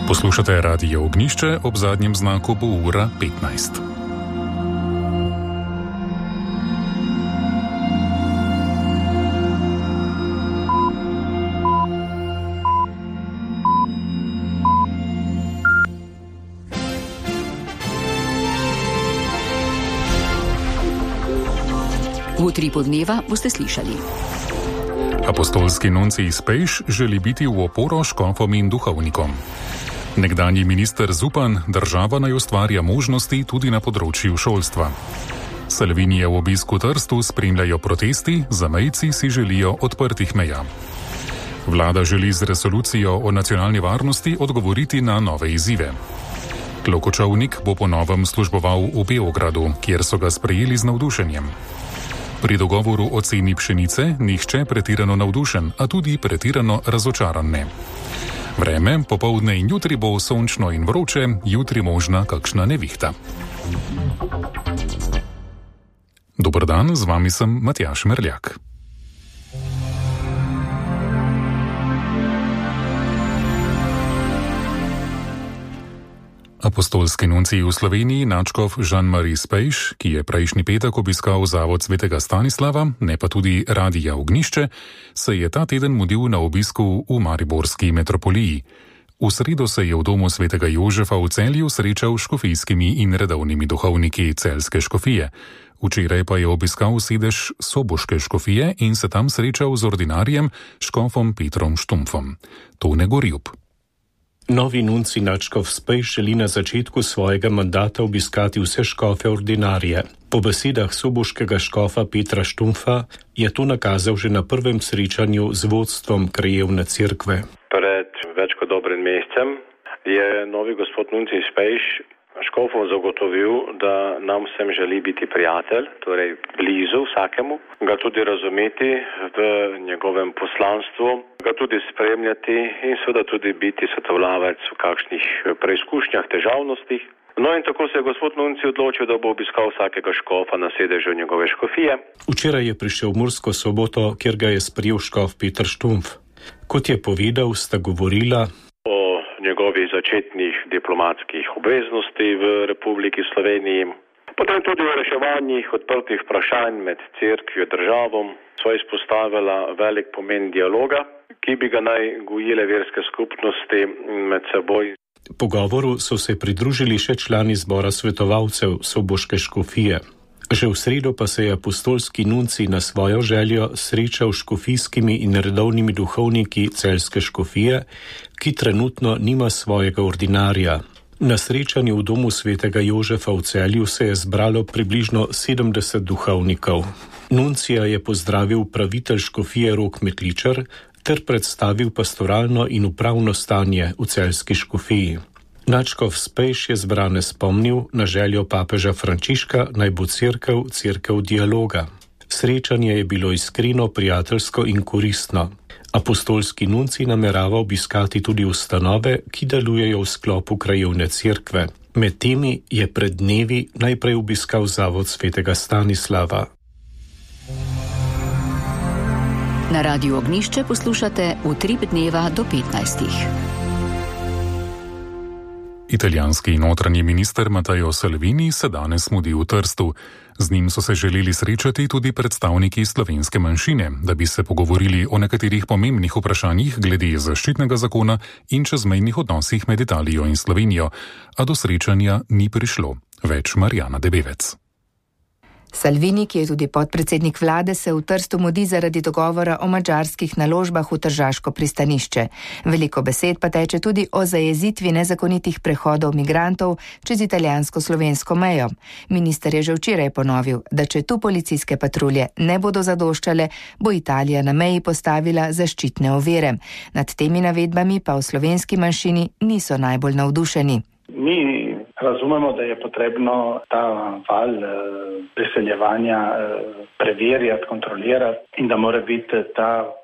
Poslušate Radio Ognjišče, ob zadnjem znaku bo ura 15. V utripu dneva boste slišali. Apostolski nuncij Spejš želi biti v oporo škofom in duhovnikom. Nekdanji minister Zupan, država naj ustvarja možnosti tudi na področju šolstva. Salvinijev obisk v Trstu spremljajo protesti, zamejci si želijo odprtih meja. Vlada želi z resolucijo o nacionalni varnosti odgovoriti na nove izzive. Klokočovnik bo po novem služboval v Beogradu, kjer so ga sprejeli z navdušenjem. Pri dogovoru o ceni pšenice nihče pretirano navdušen, a tudi pretirano razočaran ne. Vreme, popoldne in jutri bo sončno in vroče, jutri možna kakšna nevihta. Dober dan, z vami sem Matjaž Merljak. Apostolski nuncij v Sloveniji, nadškof Jean-Marie Spejš, ki je prejšnji petek obiskal zavod svetega Stanislava, ne pa tudi Radia Ognjišče, se je ta teden mudil na obisku v mariborski metropoliji. V sredo se je v domu svetega Jožefa v Celju srečal s škofijskimi in redovnimi duhovniki Celjske škofije. Včeraj pa je obiskal sedež soboške škofije in se tam srečal z ordinarjem škofom Petrom Štumpfom. Tone Gorjub. Novi nuncij nadškof Spejš želi na začetku svojega mandata obiskati vse škofe ordinarije. Po besedah soboškega škofa Petra Štumpfa je to nakazal že na prvem srečanju z vodstvom krajevne cerkve. Pred več kot dobrim mesecem je novi gospod nuncij Spejš škofov zagotovil, da nam vsem želi biti prijatelj, torej blizu vsakemu, ga tudi razumeti v njegovem poslanstvu, ga tudi spremljati in seveda tudi biti svetovalec v kakšnih preizkušnjah, težavnostih. No in tako se je gospod nuncij odločil, da bo obiskal vsakega škofa na sedežu njegove škofije. Včeraj je prišel v Mursko Soboto, kjer ga je sprejel škof Peter Štumpf. Kot je povedal, sta govorila o njegovih začetnih diplomatskih obveznosti v Republiki Sloveniji, potem tudi o reševanjih odprtih vprašanj med cerkvijo in državom, sva izpostavila velik pomen dialoga, ki bi ga naj gojile verske skupnosti med seboj. Pogovoru so se pridružili še člani zbora svetovalcev soboške škofije. Že v sredo pa se je apostolski nuncij na svojo željo srečal s škofijskimi in redovnimi duhovniki Celjske škofije, ki trenutno nima svojega ordinarja. Na srečanju v domu svetega Jožefa v Celju se je zbralo približno 70 duhovnikov. Nuncija je pozdravil upravitelj škofije Rok Metličar ter predstavil pastoralno in upravno stanje v Celjski škofiji. Nadškof Spejš je zbrane spomnil na željo papeža Frančiška, naj bo cerkev dialoga. Srečanje je bilo iskreno, prijateljsko in koristno. Apostolski nuncij namerava obiskati tudi ustanove, ki delujejo v sklopu krajevne cerkve. Med temi je pred dnevi najprej obiskal zavod svetega Stanislava. Na Radiu Ognjišče poslušate Utrip dneva do 15. Italijanski notranji minister Matteo Salvini se danes mudi v Trstu. Z njim so se želeli srečati tudi predstavniki slovenske manjšine, da bi se pogovorili o nekaterih pomembnih vprašanjih glede zaščitnega zakona in čezmejnih odnosih med Italijo in Slovenijo, a do srečanja ni prišlo. Več Marjana Debevec. Salvini, ki je tudi podpredsednik vlade, se v Trstu mudi zaradi dogovora o madžarskih naložbah v tržaško pristanišče. Veliko besed pa teče tudi o zajezitvi nezakonitih prehodov migrantov čez italijansko-slovensko mejo. Minister je že včeraj ponovil, da če tu policijske patrulje ne bodo zadoščale, bo Italija na meji postavila zaščitne ovire. Nad temi navedbami pa v slovenski manjšini niso najbolj navdušeni. Razumemo, da je potrebno ta val preseljevanja preverjati, kontrolirati in da mora biti ta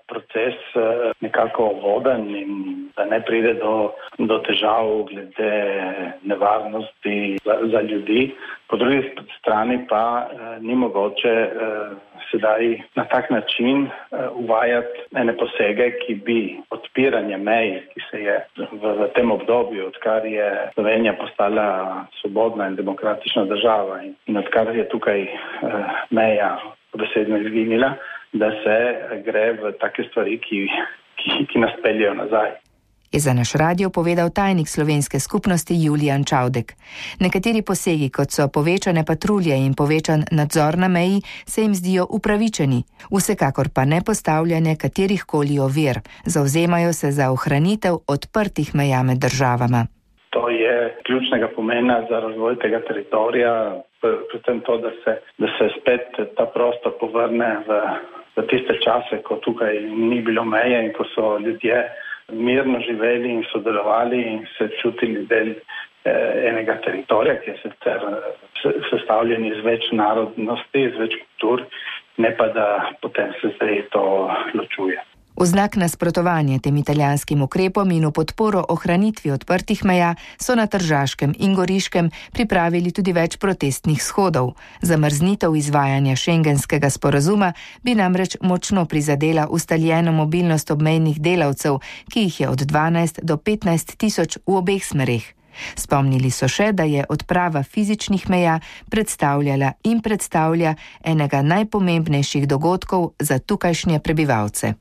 proces nekako voden in da ne pride do težav glede nevarnosti za ljudi. Po drugi strani pa ni mogoče sedaj na tak način uvajati ene posege, ki bi odpiranje mej, ki se je v tem obdobju, odkar je Slovenija postala svobodna in demokratična država in odkar je tukaj meja dobesedno izginila, da se gre v take stvari, ki nas peljejo nazaj. Je za naš radio povedal tajnik slovenske skupnosti Julijan Čavdek. Nekateri posegi, kot so povečane patrulje in povečan nadzor na meji, se jim zdijo upravičeni. Vsekakor pa ne postavljanje katerihkoli ovir. Zavzemajo se za ohranitev odprtih meja med državama. To je ključnega pomena za razvoj tega teritorija, predvsem to, da se spet ta prostor povrne v tiste čase, ko tukaj ni bilo meje in ko so ljudje mirno živeli in sodelovali in se čutili del enega teritorija, ki je sestavljen iz več narodnosti, iz več kultur, ne pa da potem se zdaj to ločuje. V znak nasprotovanja tem italijanskim ukrepom in v podporo ohranitvi odprtih meja so na Tržaškem in Goriškem pripravili tudi več protestnih shodov. Zamrznitev izvajanja šengenskega sporazuma bi namreč močno prizadela ustaljeno mobilnost obmejnih delavcev, ki jih je od 12 do 15 tisoč v obeh smereh. Spomnili so še, da je odprava fizičnih meja predstavljala in predstavlja enega najpomembnejših dogodkov za tukajšnje prebivalce.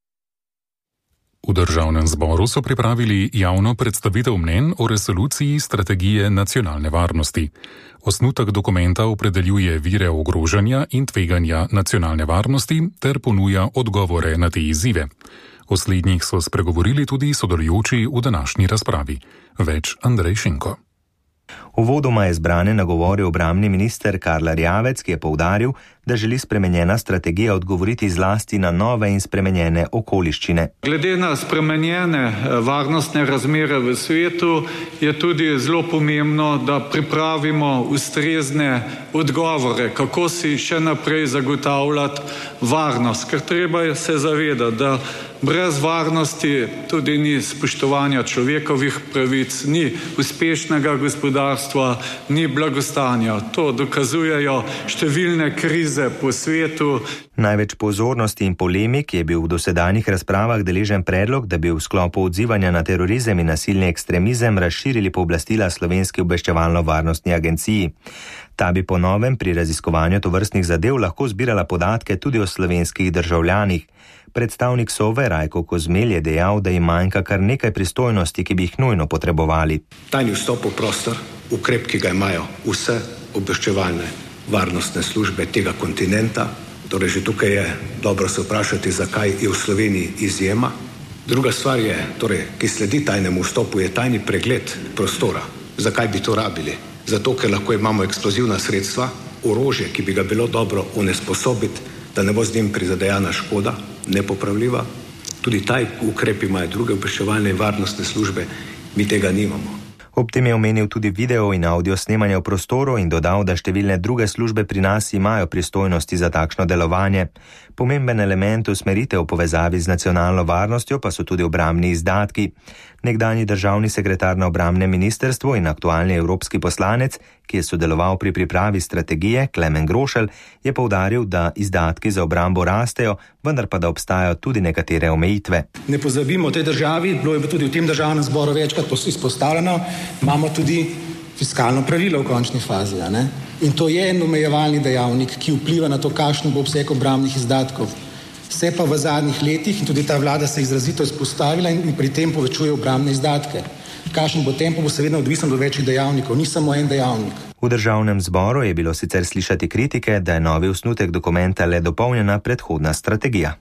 V Državnem zboru so pripravili javno predstavitev mnenj o resoluciji strategije nacionalne varnosti. Osnutek dokumenta opredeljuje vire ogrožanja in tveganja nacionalne varnosti ter ponuja odgovore na te izzive. O slednjih so spregovorili tudi sodelujoči v današnji razpravi. Več Andrej Šinko. Uvodoma je zbrane nagovoril obrambni minister Karl Erjavec, ki je poudaril, da želi spremenjena strategija odgovoriti zlasti na nove in spremenjene okoliščine. Glede na spremenjene varnostne razmere v svetu je tudi zelo pomembno, da pripravimo ustrezne odgovore, kako si še naprej zagotavljati varnost, ker treba se zavedati, da brez varnosti tudi ni spoštovanja človekovih pravic, ni uspešnega gospodarstva, ni blagostanja. To dokazujejo številne krize po svetu. Največ pozornosti in polemik je bil v dosedanjih razpravah deležen predlog, da bi v sklopu odzivanja na terorizem in nasilni ekstremizem razširili pooblastila Slovenski obveščevalno-varnostni agenciji. Ta bi po novem pri raziskovanju tovrstnih zadev lahko zbirala podatke tudi o slovenskih državljanih. Predstavnik Sove Rajko Kozmelj je dejal, da jim manjka kar nekaj pristojnosti, ki bi jih nujno potrebovali. Tajni vstop v prostor, ukrep, ki ga imajo vse obveščevalne varnostne službe tega kontinenta. Torej, že tukaj je dobro se vprašati, zakaj je v Sloveniji izjema. Druga stvar je, ki sledi tajnemu vstopu, je tajni pregled prostora. Zakaj bi to rabili? Zato, ker lahko imamo eksplozivna sredstva, orožje, ki bi ga bilo dobro onesposobiti, da ne bo z njim prizadejana škoda, nepopravljiva. Tudi taj ukrep imajo druge obveščevalne in varnostne službe, mi tega nimamo. Ob tem je omenil tudi video in audio snemanje v prostoru in dodal, da številne druge službe pri nas imajo pristojnosti za takšno delovanje. Pomemben element usmeritev v povezavi z nacionalno varnostjo pa so tudi obrambni izdatki. Nekdanji državni sekretar na obrambnem ministrstvu in aktualni evropski poslanec, ki je sodeloval pri pripravi strategije, Klemen Grošelj, je poudaril, da izdatki za obrambo rastejo, vendar pa da obstajajo tudi nekatere omejitve. Ne pozabimo, v tej državi, bilo je tudi v tem državnem zboru večkrat izpostavljeno, imamo tudi fiskalno pravilo v končni fazi. In to je en omejevalni dejavnik, ki vpliva na to, kakšen bo obseg obrambnih izdatkov. Se pa v zadnjih letih, in tudi ta vlada se izrazito izpostavila in pri tem povečuje obrambne izdatke. Kakšen bo tempo, bo seveda odvisen od večjih dejavnikov, ni samo en dejavnik. V Državnem zboru je bilo sicer slišati kritike, da je novi osnutek dokumenta le dopolnjena predhodna strategija.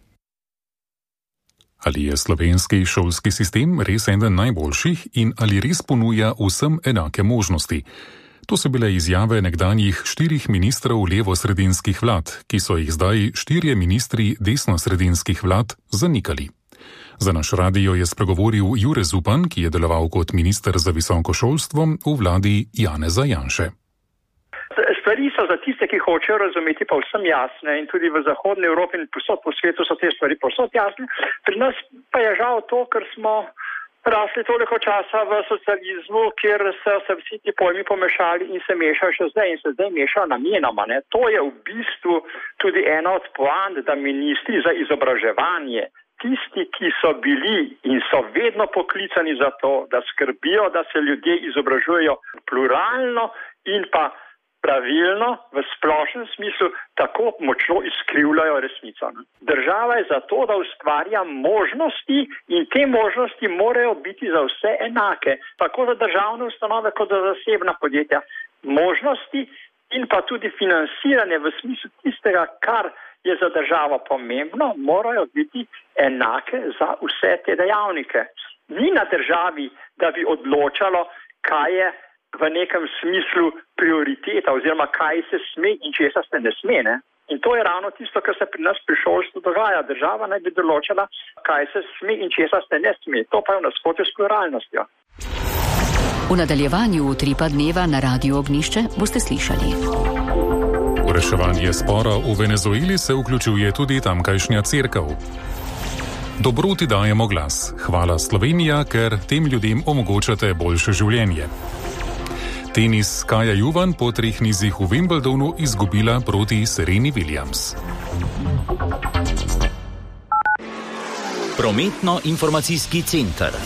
Ali je slovenski šolski sistem res eden najboljših in ali res ponuja vsem enake možnosti? To so bile izjave nekdanjih 4 ministrov levosredinskih vlad, ki so jih zdaj 4 ministri desnosredinskih vlad zanikali. Za naš radio je spregovoril Jure Zupan, ki je deloval kot minister za visoko šolstvo v vladi Janeza Janše. Stvari so za tiste, ki hočejo razumeti, pa vsem jasne in tudi v zahodni Evropi in posod po svetu so te stvari posod jasne. Pri nas pa je žal to, ker smo rasli toliko časa v socializmu, kjer so se vsi ti pojmi pomešali in se mešajo še zdaj in se zdaj mešajo namenoma. To je v bistvu tudi ena od poant, da ministri za izobraževanje, tisti, ki so bili in so vedno poklicani za to, da skrbijo, da se ljudje izobražujejo pluralno in pa pravilno, v splošnem smislu, tako močno izkrivljajo resnico. Država je zato, da ustvarja možnosti in te možnosti morajo biti za vse enake, tako za državne ustanove kot za zasebna podjetja. Možnosti in pa tudi financiranje v smislu tistega, kar je za državo pomembno, morajo biti enake za vse te dejavnike. Ni na državi, da bi odločalo, kaj je v nekem smislu prioriteta oziroma kaj se sme in česa se ne sme. In to je ravno tisto, kar se pri nas pri šolstvu dogaja. Država naj bi določala, kaj se sme in česa se ne sme. To pa je v nasprotju s pluralnostjo. V nadaljevanju Utripa dneva na Radiu Ognjišče boste slišali. V reševanje spora v Venezueli se vključuje tudi tamkajšnja cerkev. Dobroti dajemo glas. Hvala Slovenija, ker tem ljudem omogočate boljše življenje. Tenis Kaja Juvan po 3 nizih v Wimbledonu izgubila proti Sereni Williams. Prometno-informacijski center.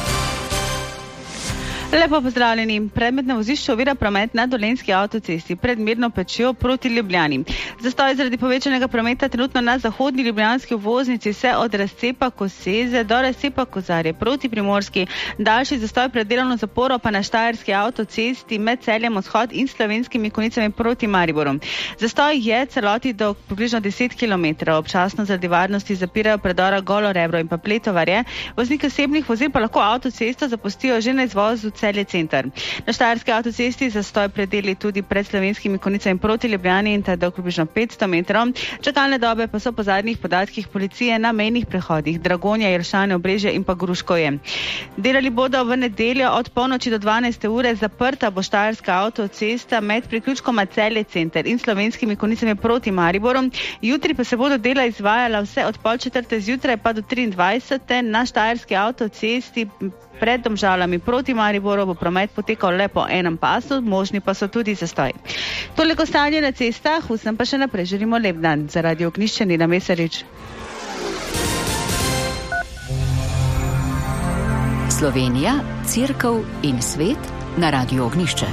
Lepo pozdravljeni. Predmet na vozišču ovira promet na Dolenjski avtocesti pred Mirno Pečjo proti Ljubljani. Zastoj zaradi povečanega prometa trenutno na zahodni ljubljanski obvoznici se od razcepa Koseze do razcepa Kozarje proti Primorski. Daljši zastoj pred delovno zaporo pa na Štajerski avtocesti med Celjem Vzhod in Slovenskimi Konjicami proti Mariboru. Zastoj je celoti do približno 10 km. Občasno zaradi varnosti zapirajo predora Golo Rebro in pa Pletovarje. Vozniki osebnih vozil pa lahko avtocesto zapustijo že na izvozu Celje center. Na Štajerski avtocesti zastoj predeli tudi pred Slovenskimi Konjicami proti Ljubljani in ta dolg približno 500 metrov. Čakalne dobe pa so po zadnjih podatkih policije na mejnih prehodih Dragonja, Jelšane, Obrežje in pa Gruškovje. Delali bodo v nedeljo od polnoči do 12. ure, zaprta bo Štajerska avtocesta med priključkoma Celje center in Slovenskimi Konjicami proti Mariboru. Jutri pa se bodo dela izvajala vse od 3:30 zjutraj pa do 23. Na Štajerski avtocesti pred Domžalami proti Mariboru bo promet potekal le po enem pasu, možni pa so tudi zastoj. Toliko stanje na cestah, vsem pa še naprej želimo lep dan. Za Radio Ognjišče Nina Mesarič. Slovenija, cerkev in svet na Radiu Ognjišče.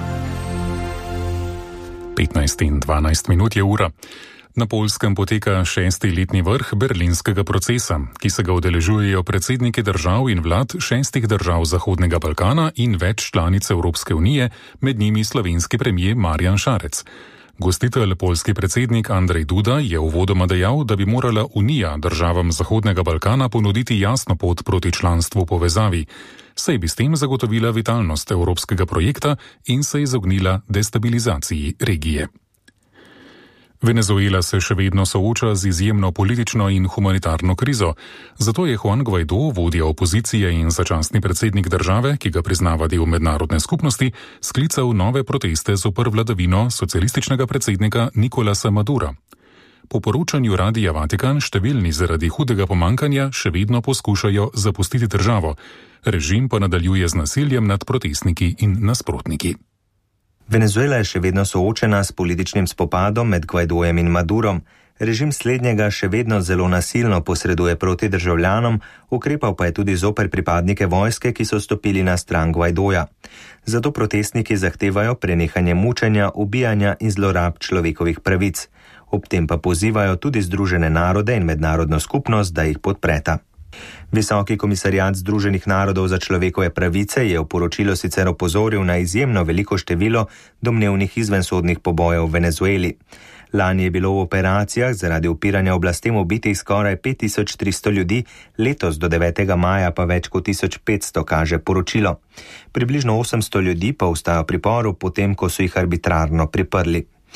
15 in 12 minut je ura. Na Poljskem poteka 6. letni vrh berlinskega procesa, ki se ga udeležujejo predsedniki držav in vlad 6 držav Zahodnega Balkana in več članic Evropske unije, med njimi slovenski premier Marjan Šarec. Gostitelj poljski predsednik Andrej Duda je uvodoma dejal, da bi morala Unija državam Zahodnega Balkana ponuditi jasno pot proti članstvu povezavi, saj bi s tem zagotovila vitalnost evropskega projekta in se izognila destabilizaciji regije. Venezuela se še vedno sooča z izjemno politično in humanitarno krizo, zato je Juan Guaidó, vodja opozicije in začasni predsednik države, ki ga priznava del mednarodne skupnosti, sklical nove proteste zoper vladavino socialističnega predsednika Nicolasa Madura. Po poročanju Radia Vatikan številni zaradi hudega pomankanja še vedno poskušajo zapustiti državo. Režim pa nadaljuje z nasiljem nad protestniki in nasprotniki. Venezuela je še vedno soočena s političnim spopadom med Guaidojem in Madurom. Režim slednjega še vedno zelo nasilno posreduje proti državljanom, ukrepal pa je tudi zoper pripadnike vojske, ki so stopili na stran Guaidoja. Zato protestniki zahtevajo prenehanje mučenja, ubijanja in zlorab človekovih pravic. Ob tem pa pozivajo tudi Združene narode in mednarodno skupnost, da jih podpreta. Visoki komisariat Združenih narodov za človekove pravice je v poročilu sicer opozoril na izjemno veliko število domnevnih izvensodnih pobojev v Venezueli. Lani je bilo v operacijah zaradi upiranja oblastem ubitih skoraj 5300 ljudi, letos do 9. maja pa več kot 1500, kaže poročilo. Približno 800 ljudi pa ostaja v priporu, potem ko so jih arbitrarno priprli.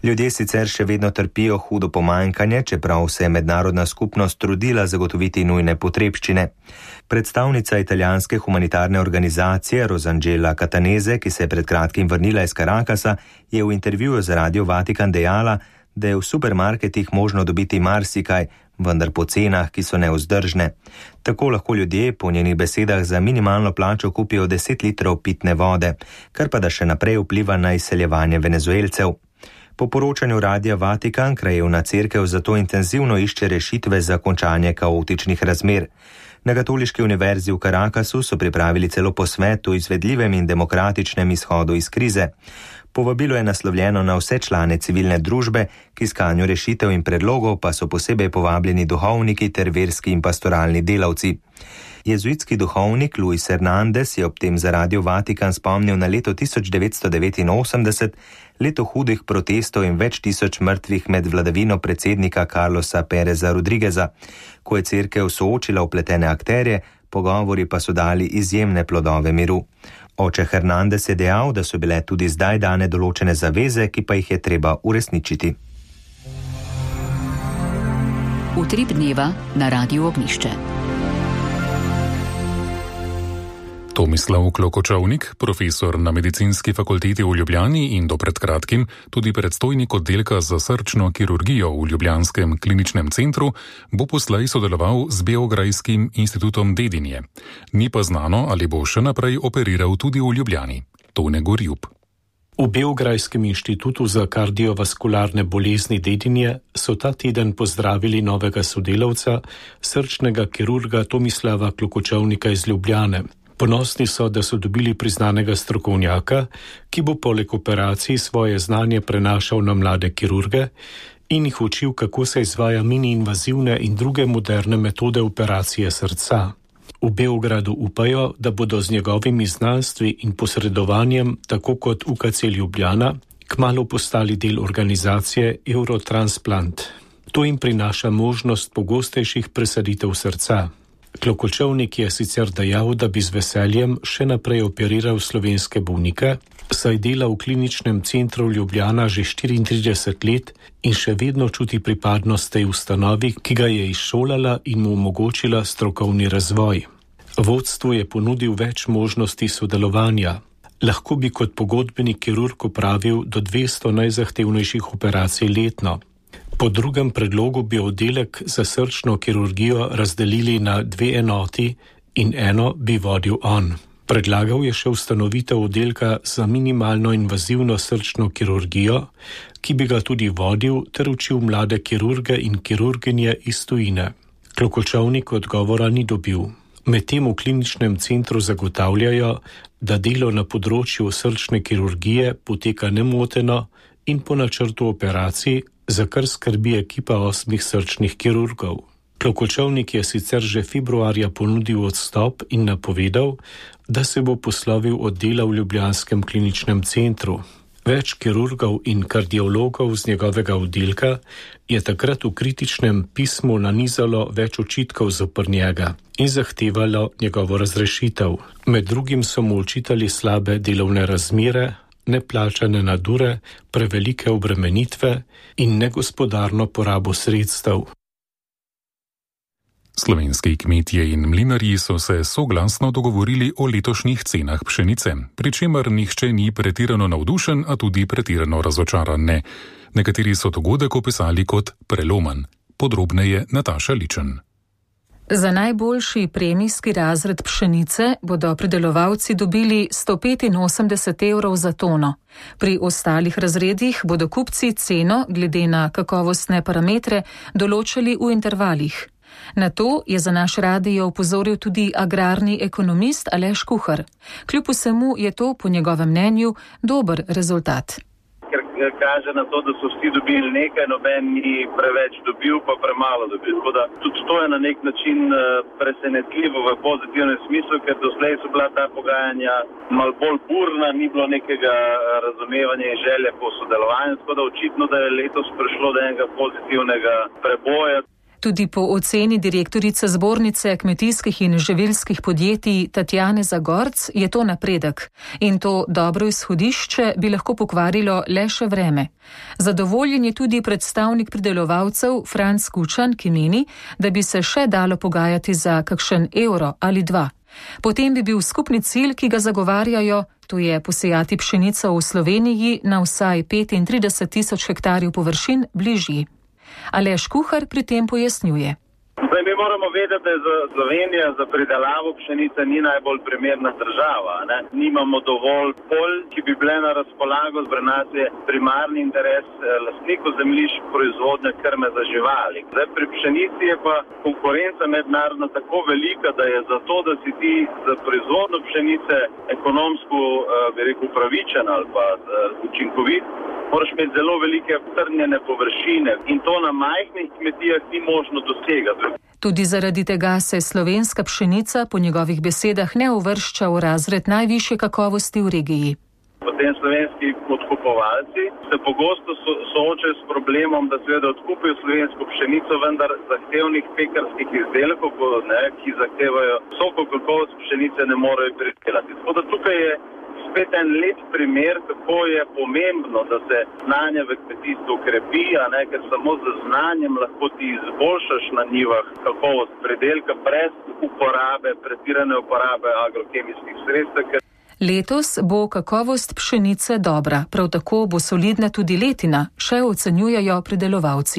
Ljudje sicer še vedno trpijo hudo pomanjkanje, čeprav se je mednarodna skupnost trudila zagotoviti nujne potrebščine. Predstavnica italijanske humanitarne organizacije Rosangela Catanese, ki se je pred kratkim vrnila iz Carakasa, je v intervjuju za Radio Vatikan dejala, da je v supermarketih možno dobiti marsikaj, vendar po cenah, ki so nevzdržne. Tako lahko ljudje po njenih besedah za minimalno plačo kupijo 10 litrov pitne vode, kar pa da še naprej vpliva na izseljevanje Venezuelcev. Po poročanju Radia Vatikan krajevna cerkev zato intenzivno išče rešitve za končanje kaotičnih razmer. Na Katoliški univerzi v Carakasu so pripravili celo posvet o izvedljivem in demokratičnem izhodu iz krize. Povabilo je naslovljeno na vse člane civilne družbe, k iskanju rešitev in predlogov pa so posebej povabljeni duhovniki ter verski in pastoralni delavci. Jezuitski duhovnik Luis Hernandez je ob tem za Radio Vatikan spomnil na leto 1989, leto hudih protestov in več tisoč mrtvih med vladavino predsednika Carlosa Pereza Rodrigueza, ko je cerkev soočila vpletene akterje, pogovori pa so dali izjemne plodove miru. Oče Hernandez je dejal, da so bile tudi zdaj dane določene zaveze, ki pa jih je treba uresničiti. Utrip dneva na Radiu Ognjišče. Tomislav Klokočovnik, profesor na Medicinski fakulteti v Ljubljani in do pred kratkim tudi predstojnik oddelka za srčno kirurgijo v Ljubljanskem kliničnem centru, bo poslej sodeloval z Beograjskim institutom Dedinje. Ni pa znano, ali bo še naprej operiral tudi v Ljubljani. Tone Gorjub. V Beograjskem inštitutu za kardiovaskularne bolezni Dedinje so ta teden pozdravili novega sodelavca, srčnega kirurga Tomislava Klokočovnika iz Ljubljane. Ponosni so, da so dobili priznanega strokovnjaka, ki bo poleg operacij svoje znanje prenašal na mlade kirurge in jih učil, kako se izvaja mini-invazivne in druge moderne metode operacije srca. V Beogradu upajo, da bodo z njegovimi znanstvi in posredovanjem, tako kot UKC Ljubljana, kmalu postali del organizacije Eurotransplant. To jim prinaša možnost pogostejših presaditev srca. Klokočovnik je sicer dejal, da bi z veseljem še naprej operiral slovenske bolnike, saj dela v kliničnem centru Ljubljana že 34 let in še vedno čuti pripadnost tej ustanovi, ki ga je izšolala in mu omogočila strokovni razvoj. Vodstvu je ponudil več možnosti sodelovanja. Lahko bi kot pogodbeni kirurg opravil do 200 najzahtevnejših operacij letno. Po drugem predlogu bi oddelek za srčno kirurgijo razdelili na 2 enoti in eno bi vodil on. Predlagal je še ustanovitev oddelka za minimalno invazivno srčno kirurgijo, ki bi ga tudi vodil ter učil mlade kirurge in kirurginje iz tujine. Klokočovnik odgovora ni dobil. Medtem v kliničnem centru zagotavljajo, da delo na področju srčne kirurgije poteka nemoteno in po načrtu operacij, za kar skrbi ekipa 8 srčnih kirurgov. Klokočovnik je sicer že februarja ponudil odstop in napovedal, da se bo poslovil od dela v Ljubljanskem kliničnem centru. Več kirurgov in kardiologov z njegovega oddelka je takrat v kritičnem pismu nanizalo več očitkov zoper njega in zahtevalo njegovo razrešitev. Med drugim so mu očitali slabe delovne razmere, neplačane nadure, prevelike obremenitve in negospodarno porabo sredstev. Slovenski kmetje in mlinarji so se soglasno dogovorili o letošnjih cenah pšenice, pri čemer nihče ni pretirano navdušen, a tudi pretirano razočaran ne. Nekateri so dogodek opisali kot prelomen. Podrobneje Nataša Ličen. Za najboljši premijski razred pšenice bodo pridelovalci dobili 185 evrov za tono. Pri ostalih razredih bodo kupci ceno, glede na kakovostne parametre, določali v intervalih. Na to je za naš radio opozoril tudi agrarni ekonomist Aleš Kuhar. Kljub vsemu je to, po njegovem mnenju, dober rezultat. Ker kaže na to, da so vsi dobili nekaj, noben ni preveč dobil, pa premalo dobil. Tako da tudi to je na nek način presenetljivo v pozitivnem smislu, ker doslej so bila ta pogajanja malo bolj burna, ni bilo nekega razumevanja in želje po sodelovanju, tako da očitno, da je letos prišlo do enega pozitivnega preboja. Tudi po oceni direktorice Zbornice kmetijskih in živilskih podjetij Tatjane Zagorc je to napredek in to dobro izhodišče bi lahko pokvarilo le še vreme. Zadovoljen je tudi predstavnik pridelovalcev Franc Kučan, ki meni, da bi se še dalo pogajati za kakšen evro ali dva. Potem bi bil skupni cilj, ki ga zagovarjajo, to je posejati pšenico v Sloveniji na vsaj 35.000 hektarjev površin, bližji. Aleš Kuhar pri tem pojasnjuje. Zdaj, mi moramo vedeti, da je za Slovenija za pridelavo pšenice ni najbolj primerna država. Ne? Nimamo dovolj polj, ki bi bile na razpolago. Pri nas je primarni interes lastnikov zemljišč proizvodnja krme za živali. Zdaj, pri pšenici je pa konkurenca mednarodna tako velika, da je zato, da si ti za proizvodno pšenice ekonomsko, upravičen ali pa učinkovit, moraš imeti zelo velike strnjene površine in to na majhnih kmetijah ni možno dosegati. Tudi zaradi tega se slovenska pšenica po njegovih besedah ne uvršča v razred najvišje kakovosti v regiji. Potem slovenski odkupovalci se pogosto soočajo s problemom, da seveda odkupijo slovensko pšenico, vendar zahtevnih pekarskih izdelkov, ki zahtevajo visoko kakovost pšenice, ne morejo pridelati. Tako da tukaj je spet en lep primer, kako je pomembno, da se znanje v kmetijstvu krepi, ker samo z znanjem lahko ti izboljšaš na njivah kakovost pridelka brez pretirane uporabe agrokemijskih sredstev. Letos bo kakovost pšenice dobra, prav tako bo solidna tudi letina, še ocenjujejo pridelovalci.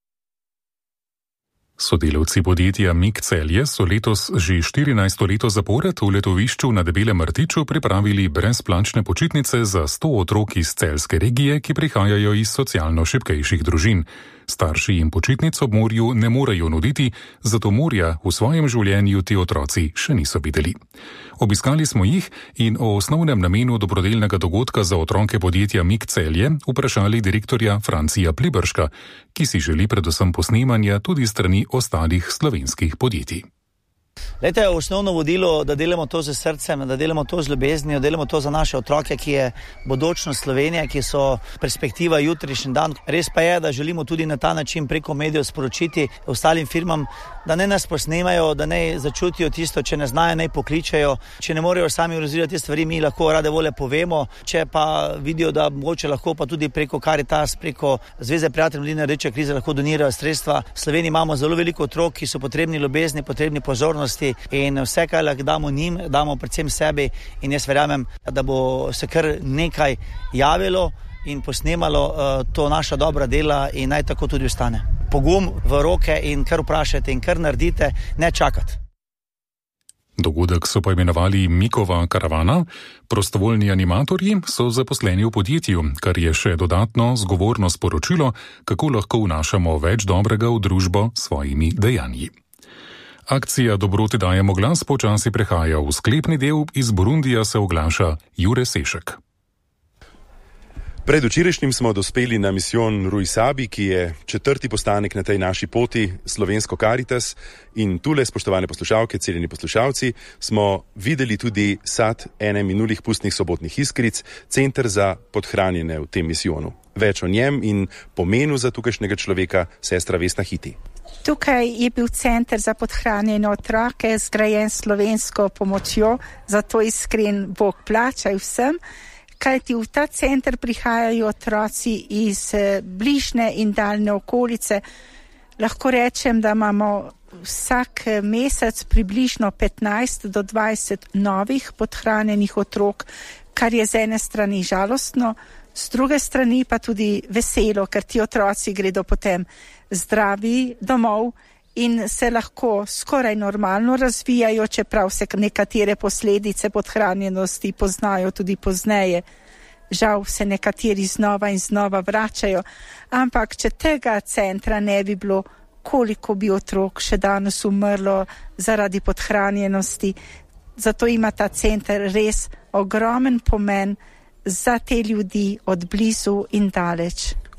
Sodelavci podjetja MIG Celje so letos že 14. leto zapored v letovišču na Debelem Rtiču pripravili brezplačne počitnice za 100 otrok iz celjske regije, ki prihajajo iz socialno šibkejših družin. Starši jim počitnic ob morju ne morejo nuditi, zato morja v svojem življenju ti otroci še niso videli. Obiskali smo jih in o osnovnem namenu dobrodelnega dogodka za otroke podjetja MIG Celje vprašali direktorja Francija Pliberška, ki si želi predvsem posnemanja tudi strani ostalih slovenskih podjetij. Lejte, osnovno vodilo, da delamo to z srcem, da delamo to z ljubeznijo, delamo to za naše otroke, ki je bodočnost Slovenije, ki so perspektiva jutrišnji dan. Res pa je, da želimo tudi na ta način preko medijev sporočiti ostalim firmam, da ne nas posnemajo, da ne začutijo tisto, če ne znajo, ne pokličajo, če ne morejo sami organizirati te stvari, mi lahko rade volje povemo, če pa vidijo, da mogoče lahko pa tudi preko Caritas, preko Zveze prijateljev mladine Rdeče križe lahko donirajo sredstva. V Sloveniji imamo zelo veliko otrok, ki so potrebni ljubezni, potrebni pozornosti in vse, kar lahko damo njim, damo predvsem sebi in jaz verjamem, da bo se kar nekaj javilo in posnemalo to naša dobra dela in naj tako tudi ostane. Pogum v roke in kar vprašajte in kar naredite, ne čakati. Dogodek so poimenovali Mikova karavana. Prostovoljni animatorji so zaposleni v podjetju, kar je še dodatno zgovorno sporočilo, kako lahko vnašamo več dobrega v družbo s svojimi dejanji. Akcija Dobroti dajemo glas počasi prehaja v sklepni del, iz Burundija se oglaša Jure Sešek. Predvčerajšnjim smo dospeli na misijon Ruisabi, ki je 4. postanek na tej naši poti, slovensko Caritas, in tule, spoštovane poslušalke, cenjeni poslušalci, smo videli tudi sad ene minulih pustnih sobotnih iskric, center za podhranjene v tem misijonu. Več o njem in pomenu za tukajšnjega človeka sestra Vesna Hiti. Tukaj je bil center za podhranjene otroke, zgrajen slovensko pomočjo, zato iskren Bog plačaj vsem, kajti v ta center prihajajo otroci iz bližnje in daljne okolice. Lahko rečem, da imamo vsak mesec približno 15 do 20 novih podhranjenih otrok, kar je z ene strani žalostno, z druge strani pa tudi veselo, ker ti otroci gredo potem zdravi domov in se lahko skoraj normalno razvijajo, čeprav se nekatere posledice podhranjenosti poznajo tudi pozneje. Žal se nekateri znova in znova vračajo, ampak če tega centra ne bi bilo, koliko bi otrok še danes umrlo zaradi podhranjenosti. Zato ima ta center res ogromen pomen za te ljudi od blizu in daleč.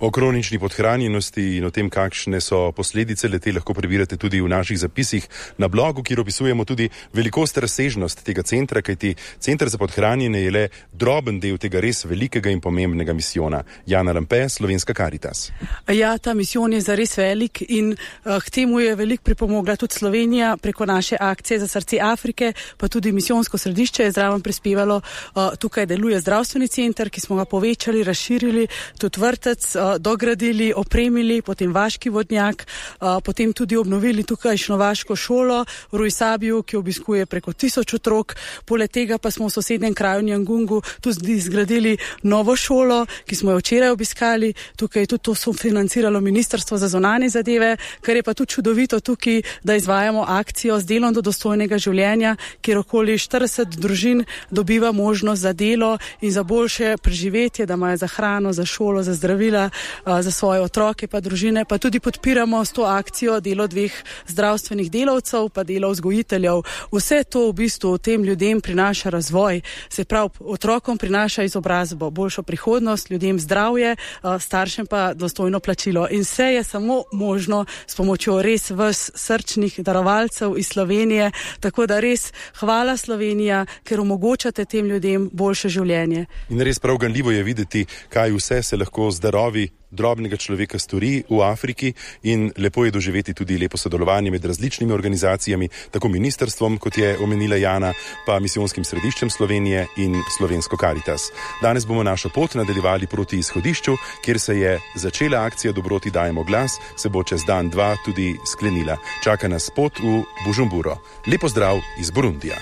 O kronični podhranjenosti in o tem, kakšne so posledice le te, lahko prebirate tudi v naših zapisih na blogu, kjer opisujemo tudi velikost, razsežnost tega centra, kajti Center za podhranjenje je le droben del tega res velikega in pomembnega misijona. Jana Lampe, Slovenska Karitas. Ja, ta misijon je zares velik in k temu je veliko pripomogla tudi Slovenija preko naše akcije za srce Afrike, pa tudi misijonsko središče je zraven prispevalo. Tukaj deluje zdravstveni center, ki smo ga povečali, razširili, tudi vrtec, dogradili, opremili, potem vaški vodnjak, potem tudi obnovili tukajšnjo vaško šolo v Rujsabiju, ki obiskuje preko 1000 otrok. Poleg tega pa smo v sosednjem kraju Njangungu tudi zgradili novo šolo, ki smo jo včeraj obiskali. Tukaj je tudi to sofinanciralo Ministrstvo za zunanje zadeve, kar je pa tudi čudovito tukaj, da izvajamo akcijo z delom do dostojnega življenja, kjer okoli 40 družin dobiva možnost za delo in za boljše preživetje, da imajo za hrano, za šolo, za zdravila, za svoje otroke pa družine. Pa tudi podpiramo s to akcijo delo 2 zdravstvenih delavcev pa delo vzgojiteljev. Vse to v bistvu tem ljudem prinaša razvoj, se pravi otrokom prinaša izobrazbo, boljšo prihodnost, ljudem zdravje, staršem pa dostojno plačilo. In vse je samo možno s pomočjo res vas srčnih darovalcev iz Slovenije. Tako da res hvala Slovenija, ker omogočate tem ljudem boljše življenje. In res prav ganljivo je videti, kaj vse se lahko z darovi drobnega človeka stori v Afriki in lepo je doživeti tudi lepo sodelovanje med različnimi organizacijami, tako ministrstvom, kot je omenila Jana, pa misijonskim središčem Slovenije in Slovensko Karitas. Danes bomo našo pot nadaljevali proti izhodišču, kjer se je začela akcija Dobroti dajemo glas, se bo čez dan, 2 tudi sklenila. Čaka nas pot v Bujumburo. Lepo zdrav iz Burundija.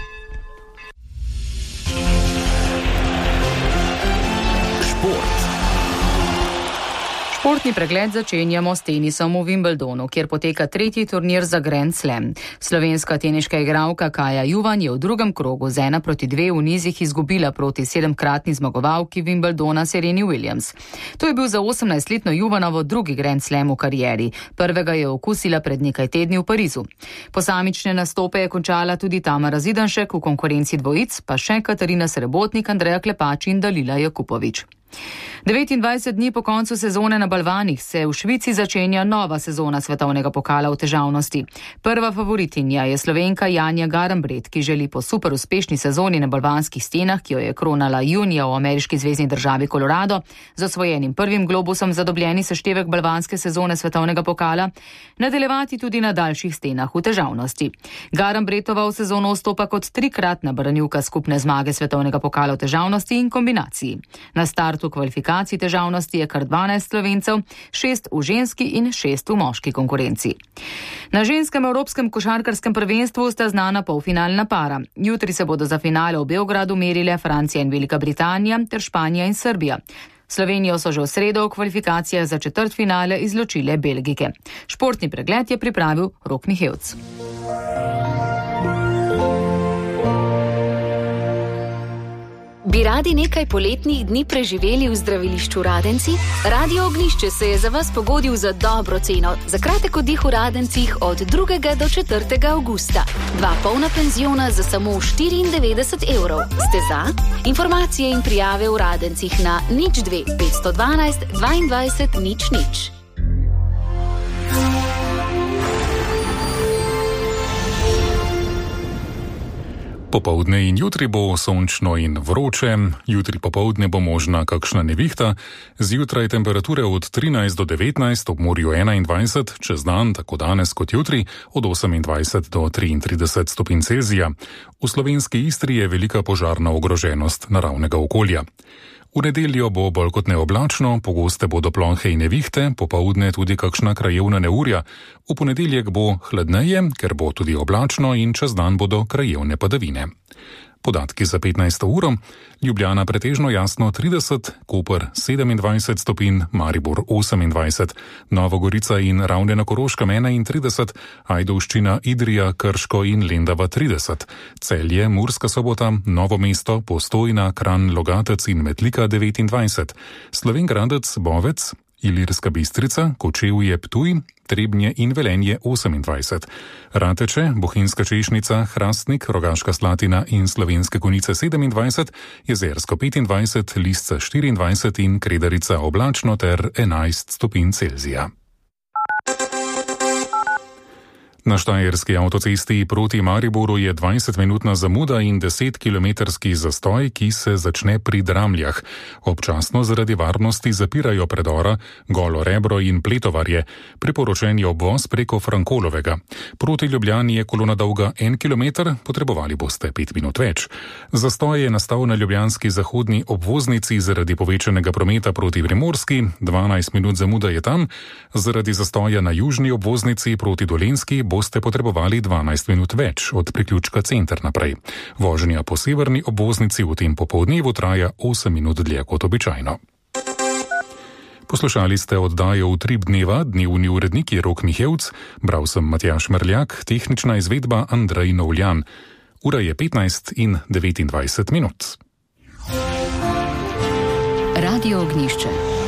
Športni pregled začenjamo s tenisom v Wimbledonu, kjer poteka 3. turnir za Grand Slam. Slovenska teniška igralka Kaja Juvan je v drugem krogu z 1-2 v nizih izgubila proti 7-kratni zmagovalki Wimbledona Sereni Williams. To je bil za 18-letno Juvanovo drugi Grand Slam v karieri. Prvega je okusila pred nekaj tedni v Parizu. Posamične nastope je končala tudi Tamara Zidanšek, v konkurenci dvojic pa še Katarina Srebotnik, Andreja Klepač in Dalila Jakupovič. 29 dni po koncu sezone na balvanih se v Švici začenja nova sezona svetovnega pokala v težavnosti. Prva favoritinja je Slovenka Janja Garambret, ki želi po super uspešni sezoni na balvanskih stenah, ki jo je kronala junija v ameriški zvezni državi Colorado, z osvojenim prvim globusom za dobljeni seštevek balvanske sezone svetovnega pokala, nadaljevati tudi na daljših stenah v težavnosti. Garambretova v sezono vstopa kot 3-kratna branilka skupne zmage svetovnega pokala v težavnosti in kombinaciji. Na startu kvalifikacij težavnosti je kar 12 Slovencev, 6 v ženski in 6 v moški konkurenci. Na ženskem evropskem košarkarskem prvenstvu sta znana polfinalna para. Jutri se bodo za finale v Beogradu merile Francija in Velika Britanija ter Španija in Srbija. Slovenijo so že v sredo v kvalifikacijah za četrtfinale izločile Belgike. Športni pregled je pripravil Rok Mihevc. Bi radi nekaj poletnih dni preživeli v zdravilišču Radenci? Radio Ognjišče se je za vas pogodil za dobro ceno. Za kratek oddih v Radencih od 2. do 4. avgusta. 2 polna penziona za samo 94 €. Ste za? Informacije in prijave v Radencih na 02 512 22 00. Popoldne in jutri bo sončno in vroče, jutri popoldne bo možna kakšna nevihta, zjutraj temperature od 13 do 19, ob morju 21, čez dan, tako danes kot jutri, od 28 do 33 stopinj Celzija. V slovenski Istri je velika požarna ogroženost naravnega okolja. V nedeljo bo bolj kot neoblačno, pogoste bodo plohe in nevihte, popoldne tudi kakšna krajevna neurja. V ponedeljek bo hladneje, ker bo tudi oblačno in čez dan bodo krajevne padavine. Podatki za 15. uro: Ljubljana pretežno jasno 30, Koper 27 stopinj, Maribor 28, Nova Gorica in Ravne na Koroškem 31, Ajdovščina, Idrija, Krško in Lendava 30, Celje, Murska Sobota, Novo mesto, Postojna, Kranj, Logatec in Metlika 29, Slovenj Gradec, Bovec, Ilirska Bistrica, Kočevje, Ptuj, Trebnje in Velenje 28, Rateče, Bohinjska Češnica, Hrastnik, Rogaška Slatina in Slovenske Konjice 27, Jezersko 25, Lisca 24 in Kredarica oblačno ter 11 stopinj Celzija. Na štajerski avtocesti proti Mariboru je 20-minutna zamuda in 10-kilometrski zastoj, ki se začne pri Dramljah. Občasno zaradi varnosti zapirajo predora Golo Rebro in Pletovarje. Priporočen je obvoz preko Frankolovega. Proti Ljubljani je kolona dolga 1 kilometer, potrebovali boste 5 minut več. Zastoj je nastal na ljubljanski zahodni obvoznici zaradi povečanega prometa proti Primorski, 12 minut zamuda je tam, zaradi zastoja na južni obvoznici proti Dolenjski boste potrebovali 12 minut več od priključka Center naprej. Vožnja po severni obvoznici v tem popoldnevu traja 8 minut dlje kot običajno. Poslušali ste oddajo Utrip dneva, dnevni urednik je Rok Mihevc, bral sem Matjaž Merljak, tehnična izvedba Andrej Novljan. Ura je 15 in 29 minut. Radio Ognjišče.